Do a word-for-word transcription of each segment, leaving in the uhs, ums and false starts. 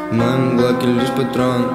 В моем глоке лишь патрон.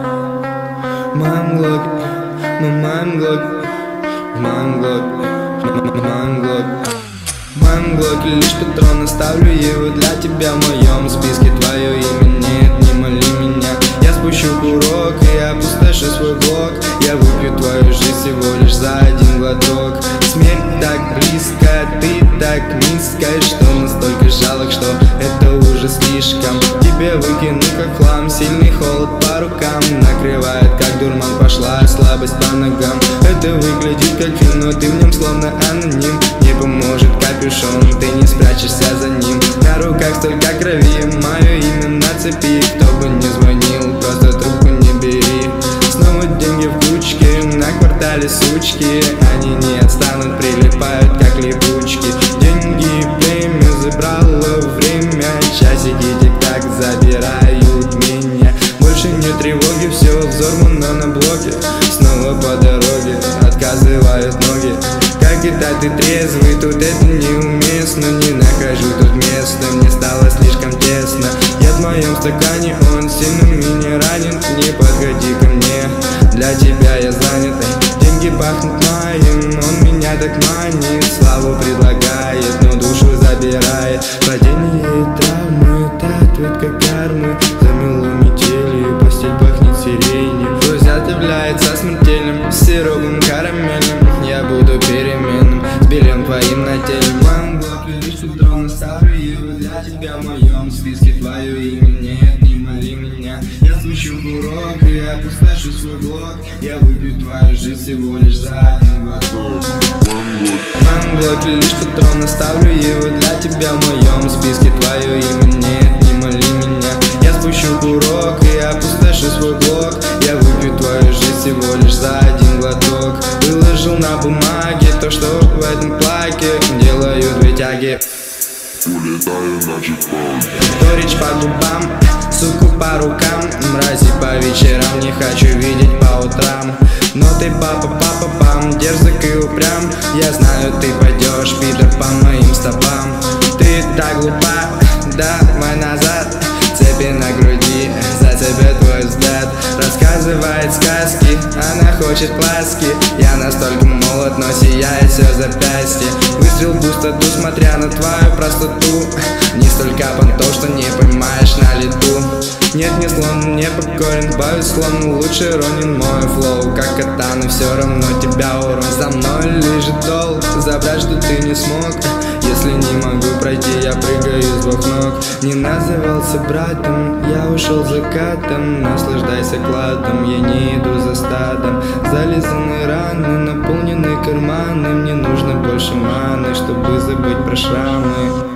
В моем глоке, в моем глоке, в моем глоке, в моем глоке. В моем глоке лишь патрон, оставлю его для тебя. В моем списке твое имя нет, не моли меня. Я спущу курок и опустошу свой блок. Я выпью твою жизнь всего лишь за один глоток. Смерть так близко, ты так низко, что настолько жалок, что это уже слишком. Тебе выкину как хлам, сильный холод по рукам накрывает, как дурман, пошла слабость по ногам. Это выглядит как фильм, но ты в нем словно аноним. Не поможет капюшон, ты не спрячешься за ним. На руках столько крови, мое имя на цепи. Кто бы не звонил, просто трубку не бери. Снова деньги в кучке, на квартале сучки. Они не отстанут, прилипают как липучки. Деньги и племя забрало время. Часики тик-так забирают меня. Больше нет тревоги, все взорвано на блоке. Снова по дороге отказывают ноги. Как и так ты трезвый, тут это неуместно. Не нахожу тут места, мне стало слишком тесно. Я в моем стакане, он сильно меня ранит. Не подходи ко мне, для тебя я занят. Деньги пахнут моим, он меня так манит. Славу предлагает, но душу забирает. Падение и травмы, это ответка кармы. Замело метелью, постель пахнет сиренью. Друзья является смертельным, с сиропом карамельным. Я буду переменным, с бельем твоим на теле. В моем блоке лишь патрон, оставлю его для тебя. В моем списке твое имя нет, не моли меня. Я спущу курок и опустошу свой блок. Я выпью твою жизнь всего лишь за один глоток. В моем блоке лишь патрон, оставлю его для тебя. В моем списке твое имя нет, не моли меня. Я спущу курок и опустошу свой блок. Я выпью твою жизнь всего лишь за один глоток. Выложил на бумаге то, что в этом плаке. Делаю две тяги, улетаю на чекпоинт. горечь по губам, суку по рукам. Мрази по вечерам, не хочу видеть по утрам. Но ты папа, папа, пам, дерзок и упрям. Я знаю, ты пойдешь, пидор, по моим стопам. Ты так глупа, давай назад. Цепи на груди, за тебя твой взгляд. Рассказывает сказки, она хочет ласки. Я настолько молод, но сияет все запястье. Выстрел в пустоту, смотря на твою простоту. Не столько понтов, что не поймаешь на лету. Нет, не слон, не покорен, боюсь склон. Лучше ронин мой флоу, как катана. Все равно тебя урон, за мной лежит долг. Забрать, что ты не смог. Если не могу пройти, я прыгаю с двух ног. Не назывался братом, я ушел закатом. Наслаждайся кладом, я не иду за стадом. Зализаны раны, наполнены карманы. Мне нужно больше маны, чтобы забыть про шрамы.